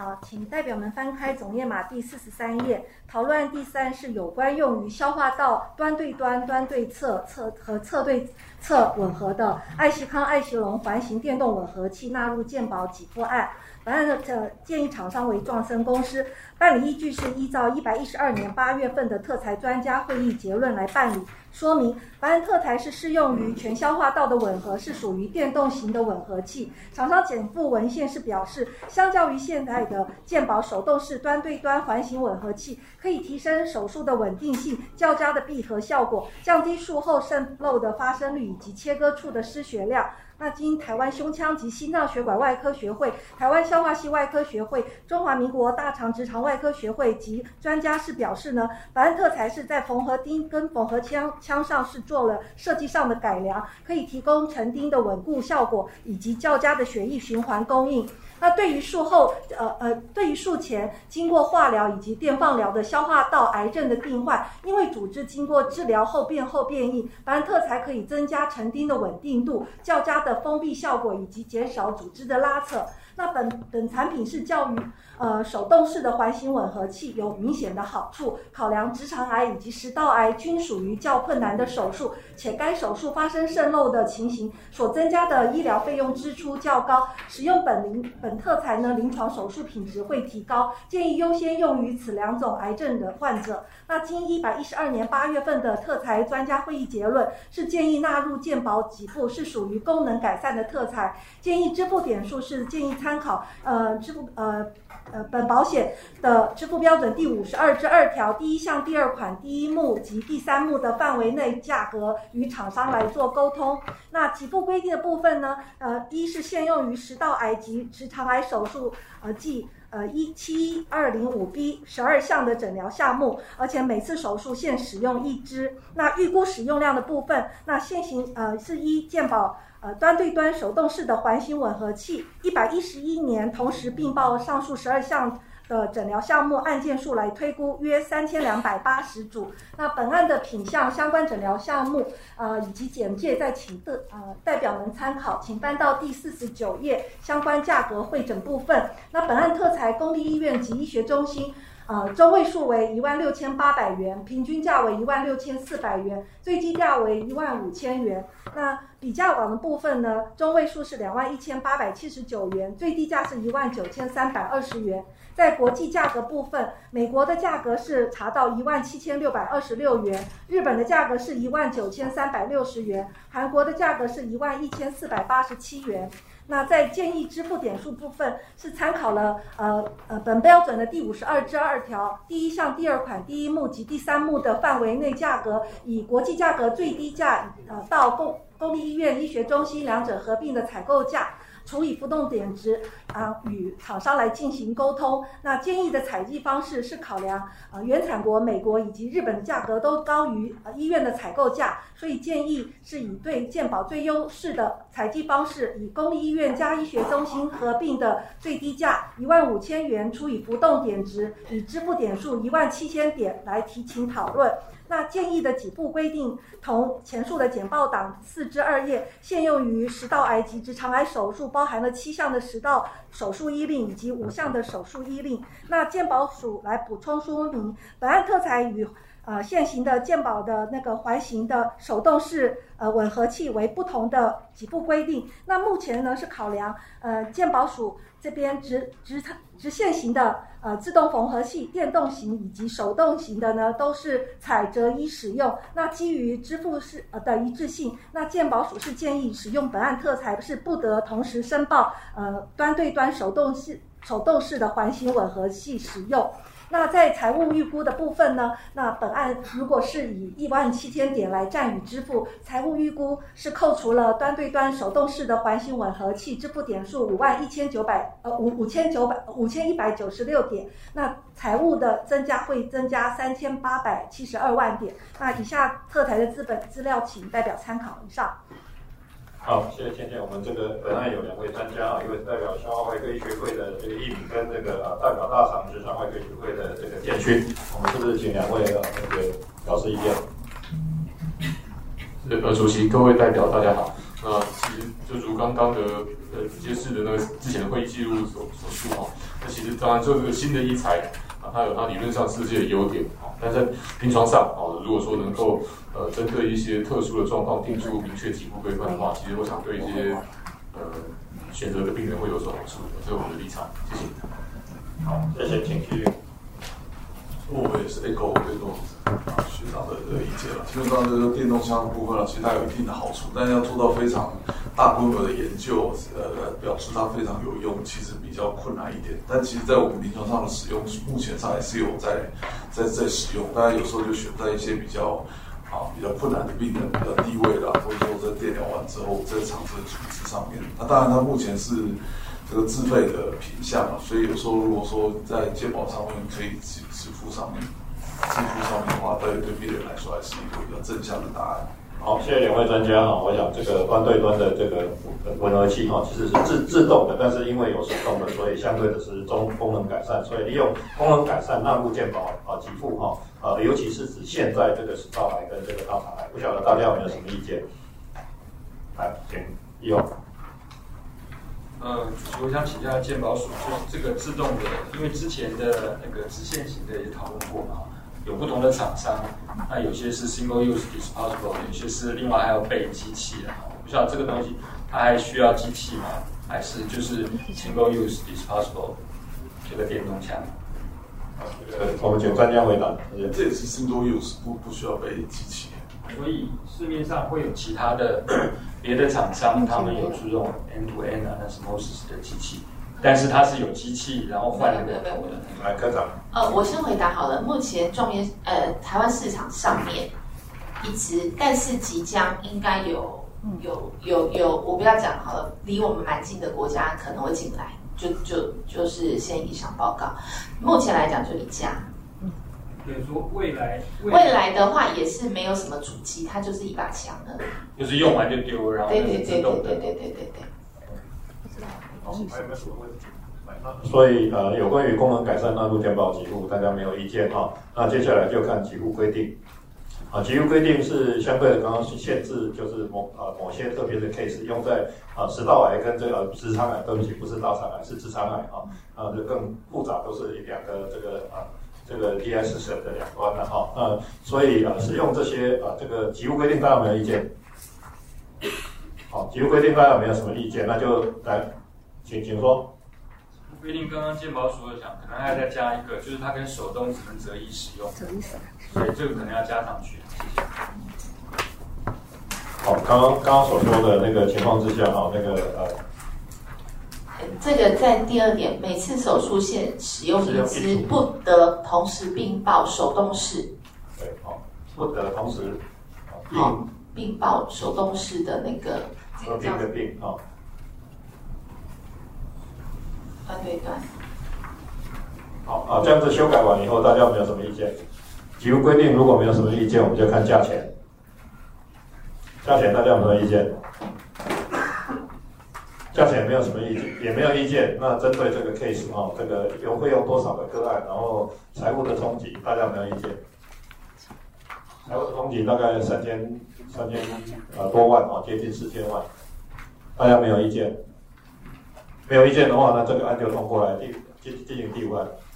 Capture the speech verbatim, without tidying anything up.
好，请代表们翻开总页码第四十三页，讨论案第三是有关用于消化道端对端、端对侧、侧和侧对侧吻合的爱惜康、爱惜龙环形电动吻合器纳入健保给付案。本案的建议厂商为壮森公司，办理依据是依照一百一十二年八月份的特材专家会议结论来办理。说明本案特材是适用于全消化道的吻合，是属于电动型的吻合器。厂商减负文献是表示，相较于现在的健保手动式端对端环形吻合器，可以提升手术的稳定性、较佳的闭合效果，降低术后渗漏的发生率以及切割处的失血量。那经台湾胸腔及心脏血管外科学会、台湾消化系外科学会、中华民国大肠直肠外科学会及专家是表示呢，本案特材是在缝合钉跟缝合腔腔上是做了设计上的改良，可以提供成钉的稳固效果以及较佳的血液循环供应。那对于术后呃呃，对于术前经过化疗以及电放疗的消化道癌症的病患，因为组织经过治疗后变厚变硬，本案特材可以增加成钉的稳定度、较佳的封闭效果以及减少组织的拉扯。那本本产品是较于呃手动式的环形吻合器有明显的好处，考量直肠癌以及食道癌均属于较困难的手术，且该手术发生渗漏的情形所增加的医疗费用支出较高，使用本临本特材呢，临床手术品质会提高，建议优先用于此两种癌症的患者。那经一百一十二年八月份的特材专家会议结论是建议纳入健保给付，是属于功能改善的特材，建议支付点数是建议参考呃支付呃呃本保险的支付标准第五十二之二条第一项第二款第一目及第三目的范围内价格与厂商来做沟通。那给付规定的部分呢，呃一是限用于食道癌及直肠癌手术呃计呃一七二零五 B 十二项的诊疗项目，而且每次手术限使用一支。那预估使用量的部分，那现行呃是依健保呃端对端手动式的环形吻合器一百一十一年同时并报上述十二项的诊疗项目案件数来推估约三千两百八十组。那本案的品项相关诊疗项目呃以及简介再请的呃代表们参考，请翻到第四十九页相关价格汇整部分。那本案特材公立医院及医学中心呃，中位数为一万六千八百元，平均价为一万六千四百元，最低价为一万五千元。那比价网的部分呢，中位数是两万一千八百七十九元，最低价是一万九千三百二十元。在国际价格部分，美国的价格是查到一万七千六百二十六元，日本的价格是一万九千三百六十元，韩国的价格是一万一千四百八十七元。那在建议支付点数部分是参考了呃呃本标准的第五十二之二条第一项第二款第一目及第三目的范围内价格，以国际价格最低价呃到公公立医院、医学中心两者合并的采购价除以浮动点值啊，与厂商来进行沟通。那建议的采计方式是考量呃原产国美国以及日本的价格都高于呃医院的采购价，所以建议是以对健保最优势的采计方式，以公立医院加医学中心合并的最低价一万五千元除以浮动点值，以支付点数一万七千点来提请讨论。那建议的给付规定同前述的简报档四之二页，现用于食道癌及直肠癌手术，包含了七项的食道手术医令以及五项的手术医令。那健保署来补充说明，本案特材与呃现行的健保的那个环形的手动式呃吻合器为不同的给付规定。那目前呢是考量呃健保署这边直直直线型的呃自动缝合器、电动型以及手动型的呢都是采择一使用。那基于支付是呃的一致性，那健保署是建议使用本案特材是不得同时申报呃端对端手动式手动式的环形吻合器使用。那在财务预估的部分呢，那本案如果是以一万七千点来占予支付，财务预估是扣除了端对端手动式的环形吻合器支付点数五万一千九百呃五五千九百五千一百九十六点，那财务的增加会增加三千八百七十二万点。那以下特材的资本资料，请代表参考。以上。 好，谢谢倩倩。我们这个本案有两位专家啊，一位是代表消化外科医学会的这个易敏，跟这个呃代表大肠直肠外科学会的这个建勋。我们是不是请两位呃这个表示意见？ 是呃，主席、各位代表，大家好。那其实就如刚刚的呃揭示的那个之前的会议记录所所述哈，在其实当然做这个新的医材啊，它有它理论上世界的优点啊，但在临床上啊，如果说能够呃针对一些特殊的状况定出明确给付规范的话，其实我想对一些呃选择的病人会有所好处，这是我们的立场。谢谢。 好，谢谢，请继续。 我也是 echo 这种学长的这个意见了。基本上这个电动枪的部分呢，其实它有一定的好处，但是要做到非常大规模的研究，呃，表示它非常有用，其实比较困难一点。但其实，在我们临床上的使用，目前上也是有在在在使用。当然有时候就选在一些比较啊比较困难的病人、比较低位的，或者说在电疗完之后，在肠子的处置上面。那当然，它目前是这个自费的品项嘛，所以有时候如果说在健保上面可以支支付上面支付上面的话，对对病人来说还是一个比较正向的答案。 好，谢谢两位专家哈。我想这个端对端的这个吻合器哈，其实是自自动的，但是因为有手动的，所以相对的是中功能改善，所以利用功能改善纳入健保啊给付哈，呃，尤其是指现在这个食道癌跟这个大肠癌，不晓得大家有没有什么意见？来，请一勇。 呃，我想请教健保署，就是这个自动的，因为之前的那个直线型的也讨论过嘛，有不同的厂商，那有些是 single use disposable， 有些是另外还要备机器的。我不知道这个东西它还需要机器吗？还是就是 single use disposable 这个电动枪？ 呃，我们请专家回答。 这也是 single use， 不不需要备机器。 所以市面上会有其他的别的厂商，他们有这种 end to end 啊，那 osmosis 的机器，但是它是有机器，然后换了个头的。 来，科长。 呃，我先回答好了。目前状元呃台湾市场上面一直，但是即将应该有有有有，我不要讲好了，离我们蛮近的国家可能会进来，就就就是先以上报告。目前来讲就一家。 比如说未来， 未来的话也是没有什么主机，它就是一把枪的， 就是用完就丢，然后对对对对对对对对对。 好，还有没有什么问题？所以呃，有关于功能改善纳入健保给付，大家没有意见哈。那接下来就看给付规定。啊，给付规定是相对的，刚刚是限制，就是某啊某些特别的 case 用在啊食道癌跟这个直肠癌，对不起，不是大肠癌，是直肠癌啊，啊就更复杂，都是两个这个啊。这个 D S 审的两端了哈，那所以啊，使用这些啊，这个给付规定大家有没有意见？好，给付规定大家有没有什么意见？那就来，请请说。 规定刚刚健保署有讲，可能还要再加一个，就是它跟手动只能择一使用，所以这个可能要加上去。谢谢。 好，刚刚刚刚所说的那个情况之下，哈，那个呃。 这个在第二点，每次手术线使用一支，不得同时并报手动式。 对，好，不得同时好并报手动式的那个合并的并啊， 端对端。 好啊，这样子修改完以后，大家有没有什么意见？给付规定如果没有什么意见，我们就看价钱。价钱大家有没有意见？价钱没有什么意见，也没有意见。那针对这个 case 哈，这个用会用多少个个案，然后财务的冲击，大家有没有意见？财务的冲击大概三千三千呃多万啊，接近四千万，大家没有意见？没有意见的话，那这个案就通过来第进进行第五案。